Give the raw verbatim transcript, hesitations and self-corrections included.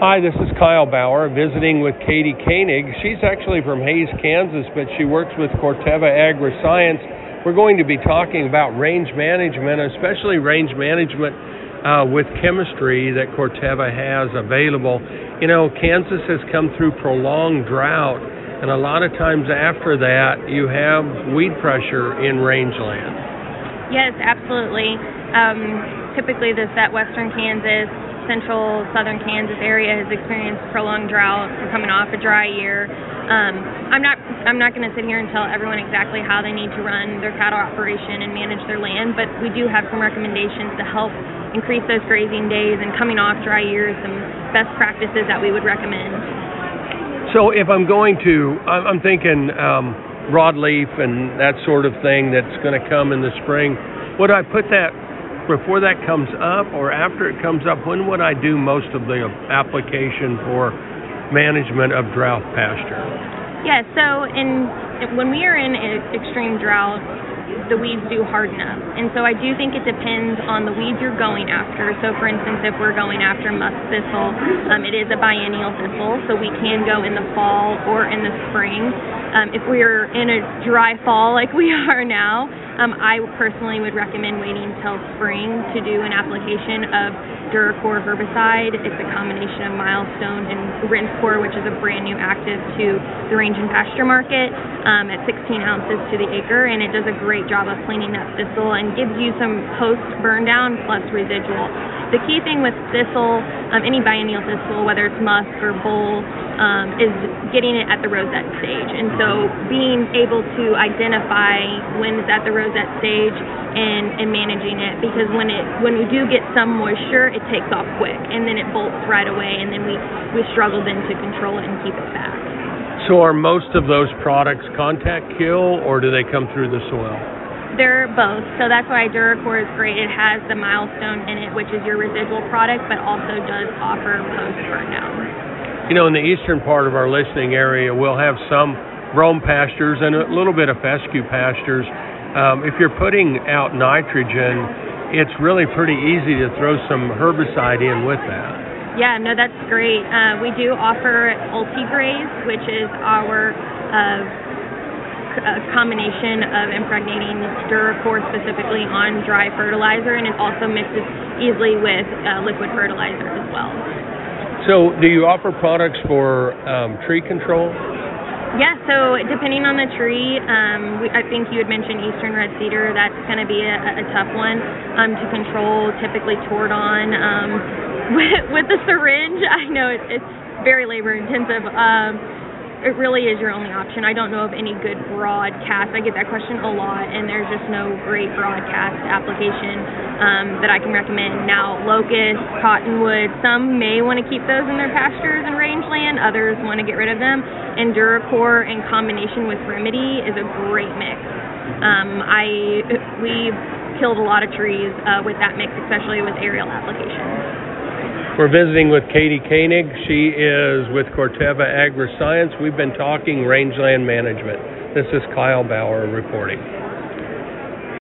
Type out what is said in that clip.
Hi, this is Kyle Bauer visiting with Katie Koenig. She's actually from Hays, Kansas, but she works with Corteva Agriscience. We're going to be talking about range management, especially range management uh, with chemistry that Corteva has available. You know, Kansas has come through prolonged drought, and a lot of times after that, you have weed pressure in rangeland. Yes, absolutely. Um, typically, this that western Kansas, central southern Kansas area has experienced prolonged drought. We're coming off a dry year. Um, I'm not I'm not going to sit here and tell everyone exactly how they need to run their cattle operation and manage their land, but we do have some recommendations to help increase those grazing days and coming off dry years, some best practices that we would recommend. So if I'm going to, I'm thinking um, broadleaf and that sort of thing that's going to come in the spring, would I put that before that comes up or after it comes up? When would I do most of the application for management of drought pasture? Yeah, so in when we are in extreme drought, the weeds do harden up. And so I do think it depends on the weeds you're going after. So for instance, if we're going after musk thistle, um, it is a biennial thistle, so we can go in the fall or in the spring. Um, if we're in a dry fall like we are now, um, I personally would recommend waiting until spring to do an application of Duracor herbicide. It's a combination of Milestone and Rinskor, which is a brand new active to the range and pasture market, um, at sixteen ounces to the acre, and it does a great job of cleaning up thistle and gives you some post burn down plus residual. The key thing with thistle, um, any biennial thistle, whether it's musk or bull, um, is getting it at the rosette stage. And so being able to identify when it's at the rosette stage and, and managing it, because when it when we do get some moisture, it takes off quick and then it bolts right away, and then we, we struggle then to control it and keep it back. So are most of those products contact kill, or do they come through the soil? They're both, so that's why Duracor is great. It has the Milestone in it, which is your residual product, but also does offer post burn down. You know, in the eastern part of our listening area, we'll have some brome pastures and a little bit of fescue pastures. Um, if you're putting out nitrogen, it's really pretty easy to throw some herbicide in with that. Yeah, no, that's great. Uh, we do offer UltiGraze, which is our uh, a combination of impregnating Duracor specifically on dry fertilizer, and it also mixes easily with uh, liquid fertilizer as well. So do you offer products for um, tree control? Yeah, so depending on the tree, um, we, I think you had mentioned eastern red cedar. That's going to be a, a tough one um, to control, typically Tordon. Um, with, with the syringe, I know it, it's very labor intensive. Um, It really is your only option. I don't know of any good broadcast. I get that question a lot, and there's just no great broadcast application um, that I can recommend. Now, locust, cottonwood, some may want to keep those in their pastures and rangeland. Others want to get rid of them. And Duracor in combination with Remedy is a great mix. Um, I we've killed a lot of trees uh, with that mix, especially with aerial applications. We're visiting with Katie Koenig. She is with Corteva Agriscience. We've been talking rangeland management. This is Kyle Bauer reporting.